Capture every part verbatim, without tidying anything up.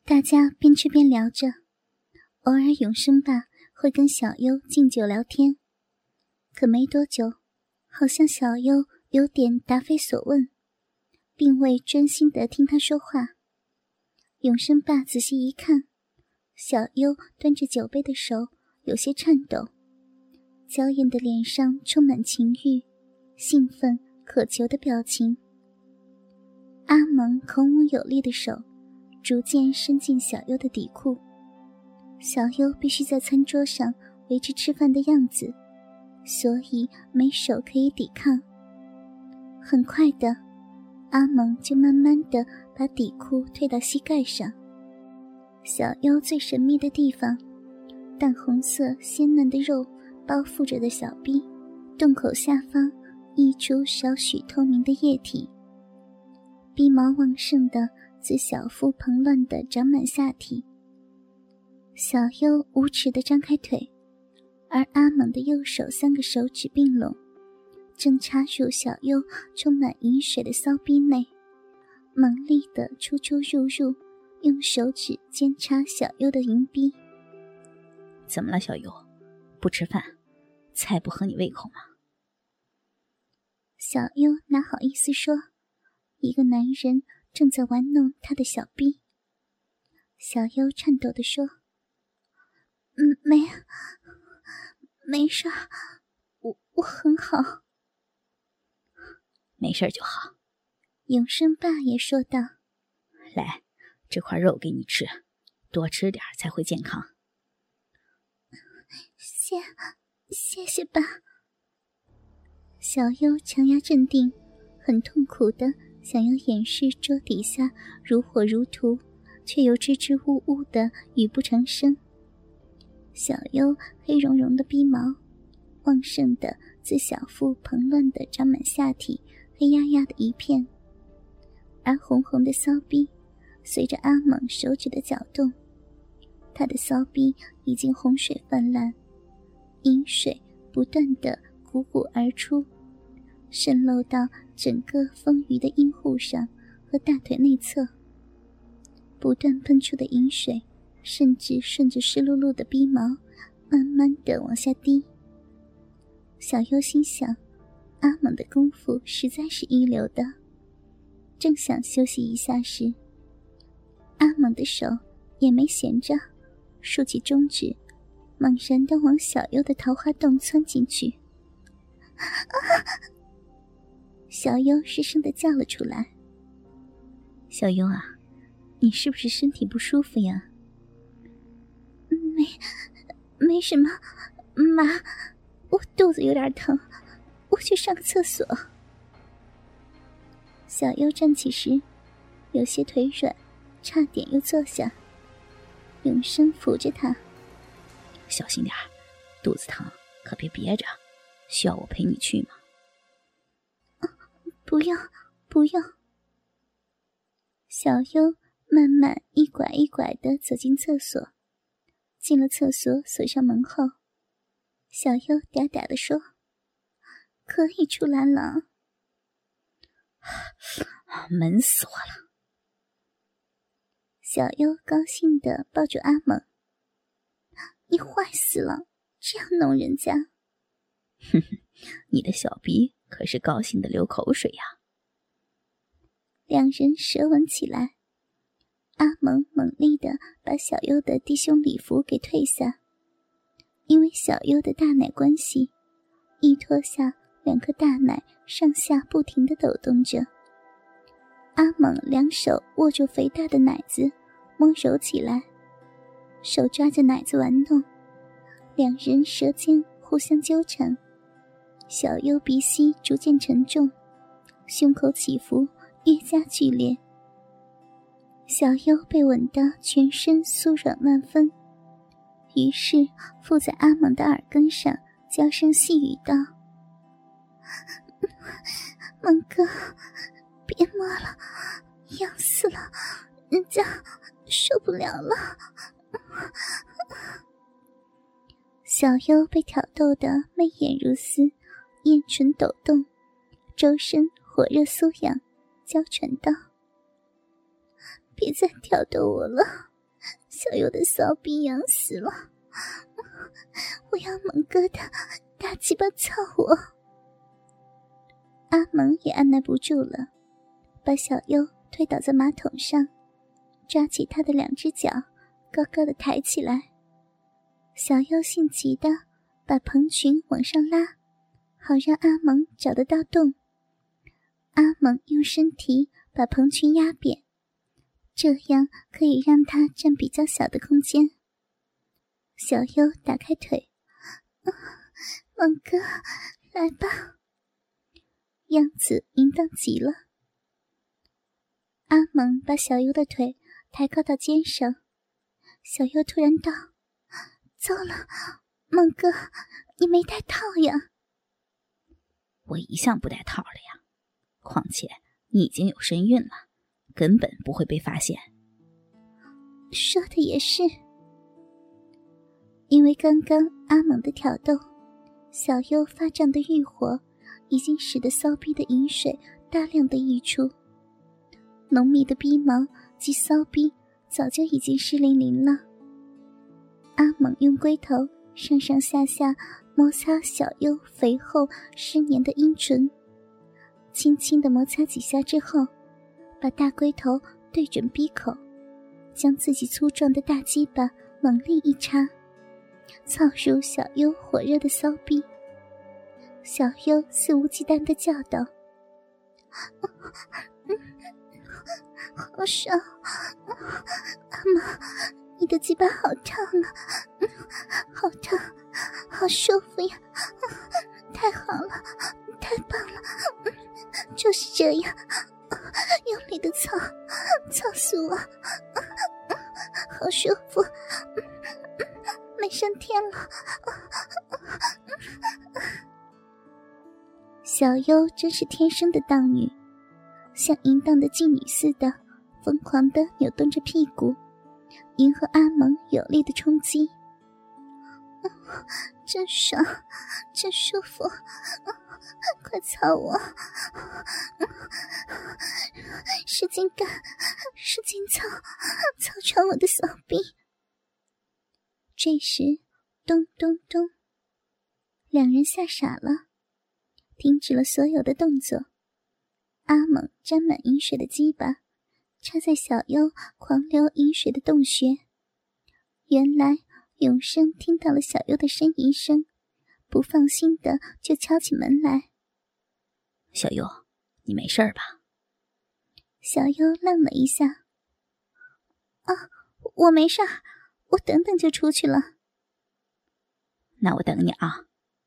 大家边吃边聊着，偶尔永生爸会跟小优敬酒聊天。可没多久，好像小优有点答非所问，并未专心地听他说话。永生爸仔细一看，小优端着酒杯的手有些颤抖，娇艳的脸上充满情欲、兴奋、渴求的表情。阿蒙孔武有力的手逐渐伸进小优的底裤，小优必须在餐桌上维持吃饭的样子，所以没手可以抵抗。很快的，阿蒙就慢慢地把底裤退到膝盖上。小优最神秘的地方，淡红色鲜嫩的肉包覆着的小臂，洞口下方溢出少许透明的液体，逼毛旺盛的自小腹蓬乱地长满下体。小优无耻地张开腿，而阿猛的右手三个手指并拢，正插入小优充满饮水的骚逼内，猛力地出出入入，用手指尖插小优的银逼。 怎么了，小优？不吃饭？菜不合你胃口吗？ 小优哪好意思说，一个男人正在玩弄他的小逼。小优颤抖地说：嗯，没没事，我我很好。 没事就好。 永生爸也说道： 来，这块肉给你吃，多吃点才会健康。 谢谢谢爸。小优强压镇定，很痛苦的想要掩饰桌底下如火如荼却又支支吾吾的语不成声。小优黑茸茸的逼毛旺盛的自小腹蓬乱的长满下体，黑压压的一片，而红红的骚逼随着阿猛手指的搅动，他的骚逼已经洪水泛滥，饮水不断地汩汩而出，渗漏到整个丰腴的阴户上和大腿内侧。不断喷出的饮水甚至顺着湿漉漉的逼毛慢慢地往下滴。小优心想，阿猛的功夫实在是一流的。正想休息一下时，阿猛的手也没闲着，竖起中指，猛然地往小优的桃花洞窜进去。小优失声地叫了出来： 小优啊，你是不是身体不舒服呀？ 没没什么，妈，我肚子有点疼，我去上个厕所。小优站起时有些腿软，差点又坐下。永生扶着他： 小心点，肚子疼可别憋着，需要我陪你去吗？ 不用不用。小优慢慢一拐一拐地走进厕所。进了厕所，锁上门后，小优嗲嗲地说：可以出来了。 门锁了。 小优高兴地抱住阿猛：你坏死了，这样弄人家。 哼哼，你的小逼可是高兴地流口水呀。 两人舌吻起来，阿猛猛力地把小优的低胸礼服给褪下，因为小优的大奶关系，一脱下两颗大奶上下不停地抖动着。阿猛两手握住肥大的奶子摸揉起来，手抓着奶子玩弄，两人舌尖互相纠缠。小优鼻息逐渐沉重，胸口起伏越加剧烈。小优被吻得全身酥软万分，于是附在阿猛的耳根上娇声细语道：猛哥，别摸了，痒死了，人家受不了了。小优被挑逗得媚眼如丝，艳唇抖动，周身火热酥痒，娇喘道：别再挑逗我了， 小优的骚逼痒死了，我要猛哥的大鸡巴操我。阿蒙也按耐不住了，把小优推倒在马桶上，抓起他的两只脚高高的抬起来。小优性急的把蓬裙往上拉，好让阿蒙找得到洞。阿蒙用身体把蓬裙压扁，这样可以让他占比较小的空间。小优打开腿，猛哥来吧，样子淫荡极了。阿蒙把小优的腿抬高到肩上，小优突然道：糟了，猛哥，你没带套呀？ 我一向不带套的呀，况且你已经有身孕了，根本不会被发现。 说的也是。因为刚刚阿蒙的挑逗，小优发胀的欲火已经使得骚逼的饮水大量的溢出，浓密的逼毛及骚逼早就已经湿淋淋了。阿蒙用龟头上上下下摩擦小优肥厚湿黏的阴唇，轻轻地摩擦几下之后，把大龟头对准逼口，将自己粗壮的大鸡巴猛力一插，操入小优火热的骚逼。小优肆无忌惮地叫道：好爽，阿妈，你的鸡巴好烫啊，好烫，好舒服呀，太好了，太棒了，就是这样，用力的操，操死我，好舒服，美上天了。小优真是天生的荡女，像淫荡的妓女似的疯狂地扭动着屁股，迎合阿蒙有力的冲击。真爽，真舒服，快操我，使劲干，使劲操，操穿我的骚逼。这时咚咚咚，两人吓傻了，停止了所有的动作。阿猛沾满饮水的鸡巴插在小优狂流饮水的洞穴。原来永生听到了小优的呻吟声，不放心的就敲起门来。 小优，你没事吧？ 小优愣了一下。啊，我没事，我等等就出去了。 那我等你啊。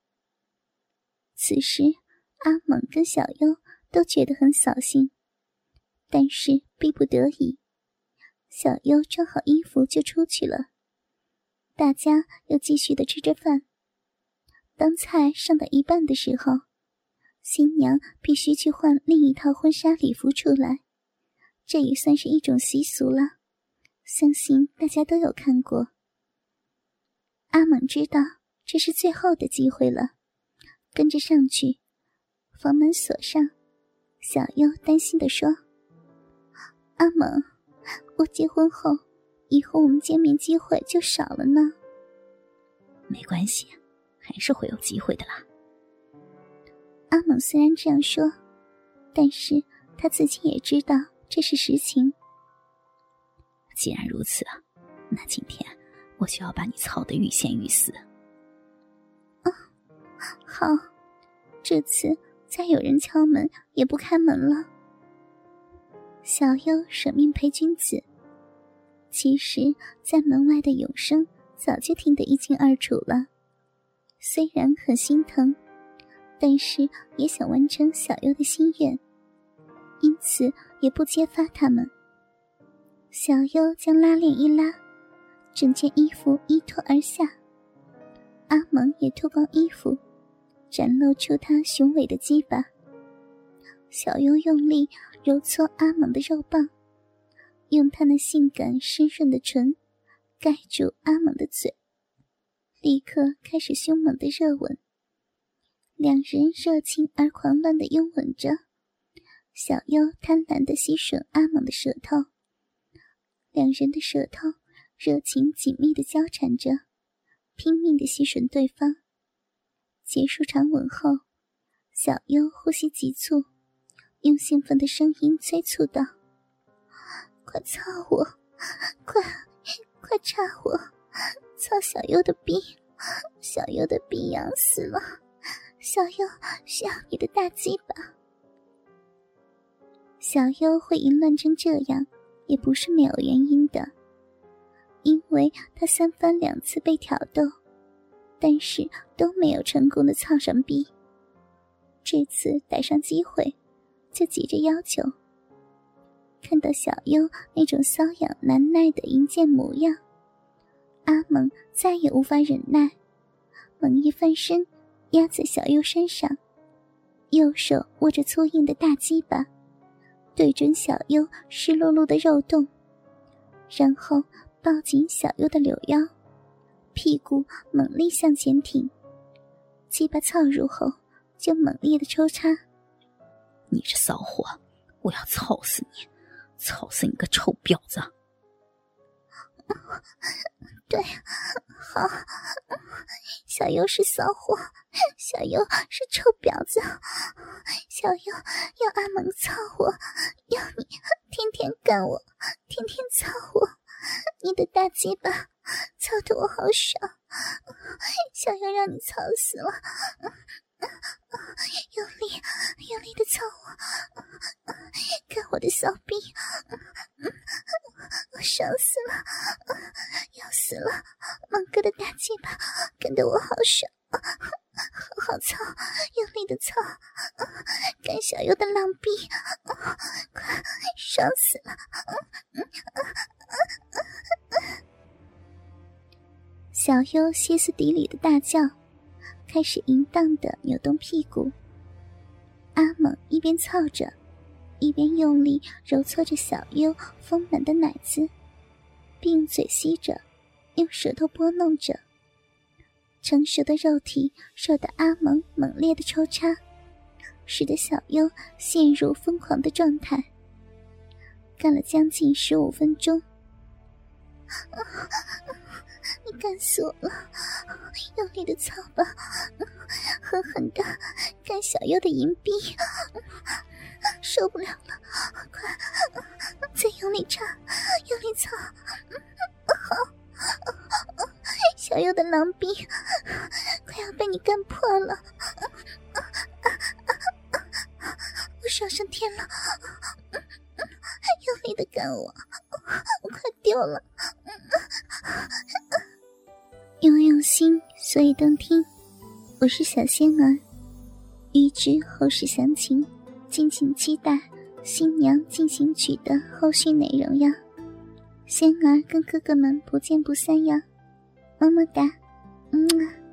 此时阿猛跟小优都觉得很扫兴，但是逼不得已，小优穿好衣服就出去了。大家又继续的吃着饭。当菜上到一半的时候，新娘必须去换另一套婚纱礼服出来，这也算是一种习俗了，相信大家都有看过。阿猛知道这是最后的机会了，跟着上去，房门锁上。小优担心地说：阿猛，我结婚后以后我们见面机会就少了呢。 没关系，还是会有机会的啦。 阿猛虽然这样说，但是他自己也知道这是实情。 既然如此，那今天我就要把你操得欲仙欲死。 啊，好，这次再有人敲门也不开门了。小优舍命陪君子，其实在门外的永生早就听得一清二楚了，虽然很心疼，但是也想完成小优的心愿，因此也不揭发他们。小优将拉链一拉，整件衣服一脱而下，阿蒙也脱光衣服，展露出他雄伟的鸡巴。小优用力揉搓阿蒙的肉棒，用他那性感湿润的唇盖住阿猛的嘴，立刻开始凶猛的热吻。两人热情而狂乱地拥吻着，小优贪婪地吸吮阿猛的舌头，两人的舌头热情紧密地交缠着，拼命地吸吮对方。结束长吻后，小优呼吸急促，用兴奋的声音催促道：快操我，快快插我，操小优的逼，小优的逼痒死了，小优需要你的大鸡巴。小优会淫乱成这样也不是没有原因的，因为他三番两次被挑逗，但是都没有成功的操上逼。这次逮上机会就急着要求。看到小优那种瘙痒难耐的淫贱模样，阿猛再也无法忍耐，猛一翻身压在小优身上，右手握着粗硬的大鸡巴对准小优湿漉漉的肉洞，然后抱紧小优的柳腰，屁股猛力向前挺，鸡巴操入后就猛烈的抽插。 你这骚货，我要操死你，操死你个臭婊子！ 对，好，小优是骚货，小优是臭婊子，小优要阿猛操我，要你天天干我，天天操我，你的大鸡巴操得我好爽，小优让你操死了，用力用力的操我，看我的骚逼，我爽死了，要死了，猛哥的大鸡巴干得我好爽，好好操，用力的操，干小优的浪逼，快爽死了。小优歇斯底里的大叫，开始淫荡地扭动屁股。阿猛一边操着，一边用力揉搓着小优丰满的奶子，并用嘴吸着，用舌头拨弄着。成熟的肉体受到阿猛猛烈的抽插，使得小优陷入疯狂的状态。干了将近十五分钟，你干死我了，用力的操吧，狠狠的干小优的淫逼，受不了了，快再用力插，用力操，好，小优的狼逼快要被你干破了，我爽上天了，用力的干我，我快丢了。因为用心，所以动听。我是小仙儿，欲知后事详情，敬请期待《新娘进行曲》的后续内容呀。仙儿跟哥哥们不见不散呀，么么哒，嗯。